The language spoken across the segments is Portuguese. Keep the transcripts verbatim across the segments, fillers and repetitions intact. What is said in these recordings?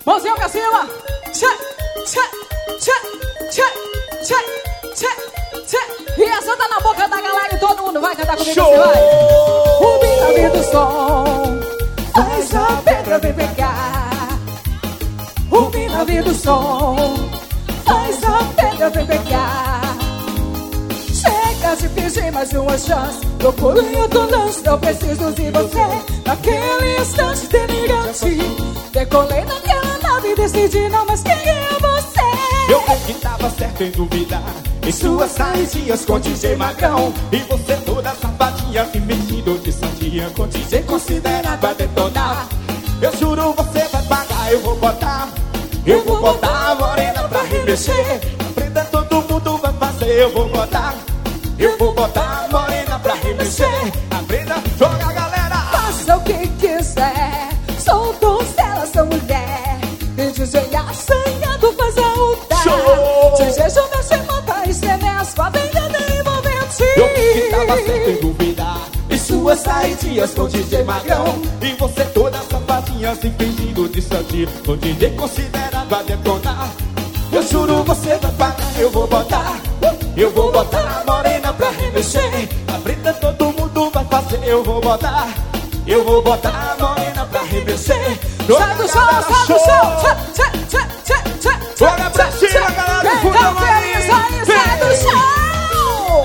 Mãozinha pra cima. Tchê, tchê, tchê, tchê, tchê, tchê, tchê. E essa tá na boca da galera e todo mundo vai cantar comigo. Show! Assim, vai. O Bina do som faz a pedra vem pegar. O Bina do som faz a pedra vem pegar. Chega de pedir mais uma chance. Procuro em outro lance, não preciso de você. Naquele instante delirante, decolei naquela nave e decidi não mais quem é você. Eu vi que tava certo em duvidar em suas saidinhas com D J Magrão. E você toda safadinha, me metido de santinha com D J considerado a detonar. Eu juro você vai pagar, eu vou botar. Eu vou botar a morena pra remexer. Aprenda todo mundo vai fazer, eu vou botar. Eu vou botar a morena pra remexer. Aprenda, joga a galera. Faça o que quiser, sou donzela, sou mulher. E D J assanhado faz a luta. D J Júnior se monta e estremece com a pegada envolvente. Eu vi que tava certo em duvidar em suas saidinhas com D J Magrão. E você toda safadinha se fingindo de santinho com D J considerado a detonar. Eu juro você vai pagar, eu vou botar. Eu vou botar a morena pra remexer. Aprenda todo mundo vai fazer, eu vou botar. Eu vou botar a morena pra remexer. Sai do chão, sai do chão. Tchê, tchê, tchê, tchê, tchê. Joga pra cima, galera. Quem tá feliz aí, sai do chão.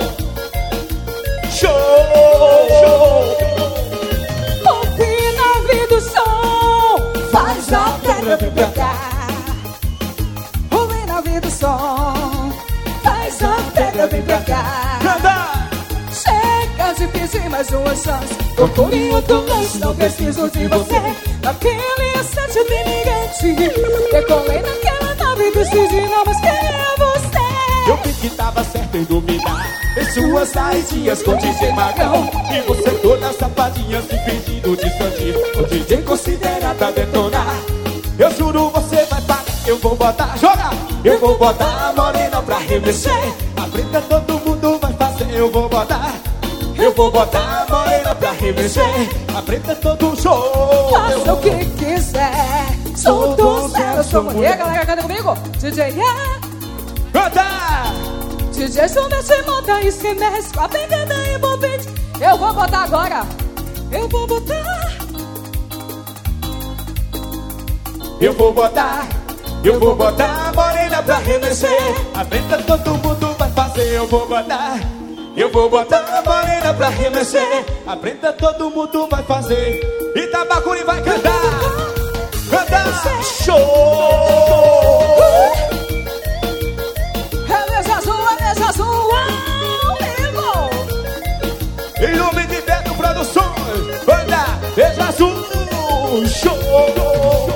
Show! Ouve na vida o som, faz a pedra vem pegar. Ouve na vida o som, faz a pedra vem pegar. Chega de pedir mais uma chance. Procure em outro lance, não preciso de você. Naquele instante delirante, decolei naquela nave e decidi não mais quem é você. Eu vi que tava certo em duvidar em suas saidinhas com D J Magrão. E você toda safadinha se fingindo de santinho o D J considerado a detonar. Eu juro você vai pagar, eu vou botar, joga! Eu vou botar a morena pra remexer. Aprenda todo mundo vai fazer, eu vou botar. Eu vou botar a morena pra remexer. Aprenda todo show. Faça o que quiser, sou donzela, sou mulher. Galera, canta comigo. D J é canta! D J Júnior se monta e se mexe com a pegada envolvente. Eu vou botar agora. Eu vou botar. Eu vou botar. Eu vou botar a morena pra remexer. Aprenda todo mundo vai fazer, eu vou botar. Eu vou botar a morena pra remexer. Aprenda todo mundo vai fazer. Itabacuri vai cantar. Cantar. Show! É mesa azul, é mesa azul, amigo. Em nome de Beto Produções, banda Mesa Azul. Show!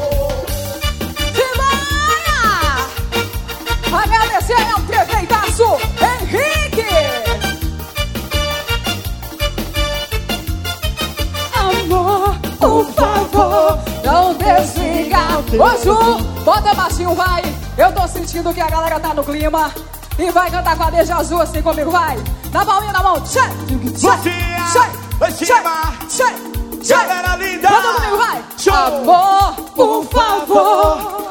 Agradecer ao prefeitaço Henrique. Amor, por favor, não desliga. Ô Ju, bota baixinho, vai. Eu tô sentindo que a galera tá no clima. E vai cantar com a Beija Azul assim comigo, vai. Na palminha da mão, tchê, tchê, tchê, tchê, galera linda. canta comigo, vai. Show. Amor, por favor,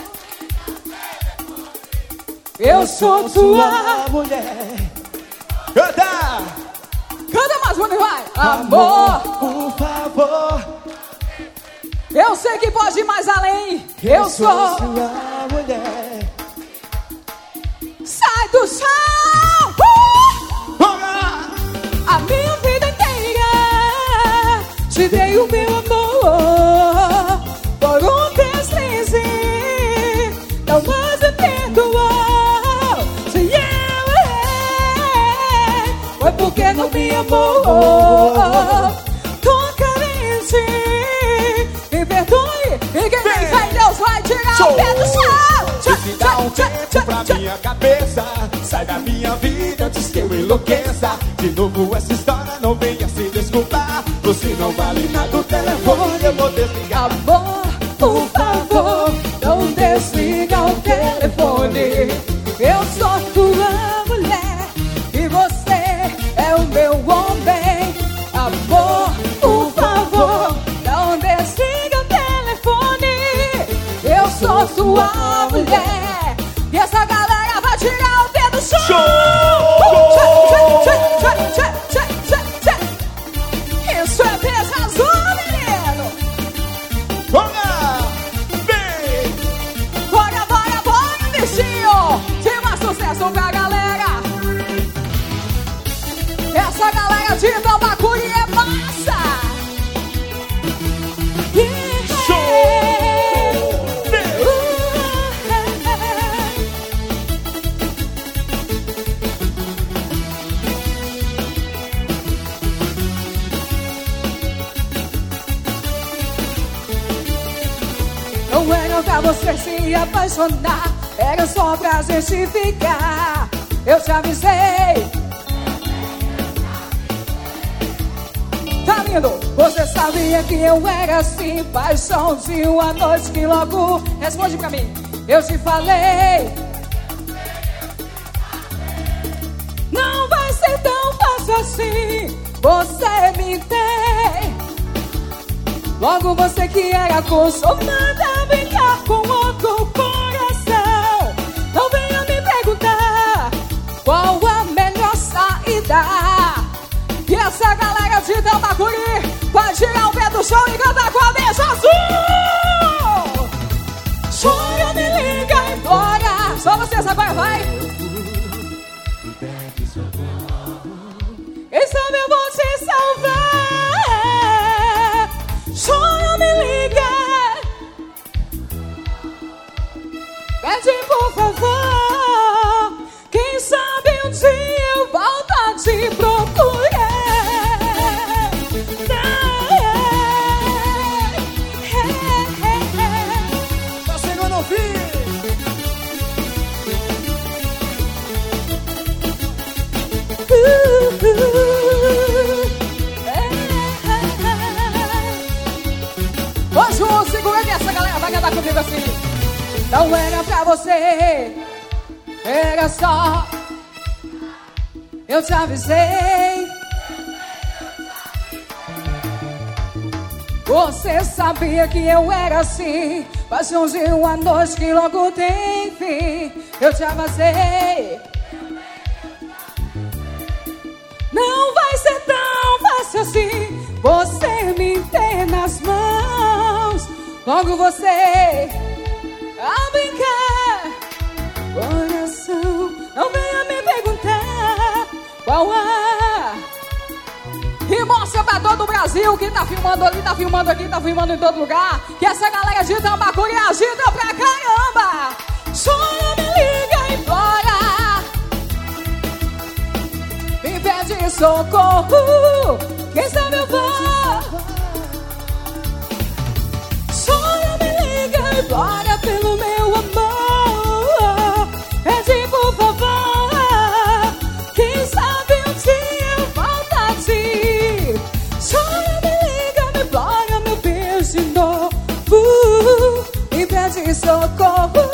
eu sou tua mulher. Canta! Canta mais uma e vai. Amor, por favor, eu sei que pode ir mais além. Eu, eu sou sua mulher. Sai do chão. Uh! A minha vida inteira te dei o meu amor. Por um deslize não mais me perdoou. Se eu errei, foi porque não me amou. Tô carente, me perdoe. E quem tem fé em Deus vai tirar Show. o pé do chão. Se dá um tempo pra minha cabeça, sai da minha vida antes que eu enlouqueça. De novo essa história não venha se desculpar. Você não vale nada, o telefone eu vou desligar. Amor, por favor, não desliga o telefone. Eu sou tua mulher e você é o meu homem. Amor, por favor, não desliga o telefone. Eu sou sua mulher. E essa galera vai tirar o dedo do chão. Show! Isso é Beija Azul, menino. Bora! Vem! Bora, bora, bora, bichinho. De mais sucesso pra galera. Essa galera de Tambacuri é massa. Não era pra você se apaixonar, era só pra gente ficar. Eu te avisei. Tá lindo? Você sabia que eu era assim, paixão de uma noite que logo... Responde pra mim. Eu te falei. Não vai ser tão fácil assim. Você me tem. Logo você que era acostumada a brincar com outro coração. Não venha me perguntar qual a melhor saída. E essa galera de Tambacuri vai tirar o pé do chão e cantar com a Beija Azul. Chora, me liga, embora. Só vocês agora, vai. Quem sabe eu vou te salvar. Chora, me liga. Pede por favor. Quem sabe um dia eu volto a te procurar. Tá chegando ao fim. Uh, uh, uh, Ô, Ju, segura nessa, galera. Vai cantar comigo assim. Não era pra você, era só. Eu te avisei. Você sabia que eu era assim, paixão de uma noite que logo tem fim. Eu te avisei. Não vai ser tão fácil assim. Você me tem nas mãos. Logo você a brincar. Coração, não venha me perguntar qual a... E mostra pra todo o Brasil que tá filmando ali, tá filmando aqui, tá filmando em todo lugar, que essa galera de Tambacuri agita pra caramba. Chora, me liga, embora. Me pede socorro. Quem sabe eu vou. Chora, me liga, embora pelo meu amor. Pede por favor. Quem sabe um dia eu volto a ti. Chora, me liga, me implora meu beijo de novo. Me pede socorro.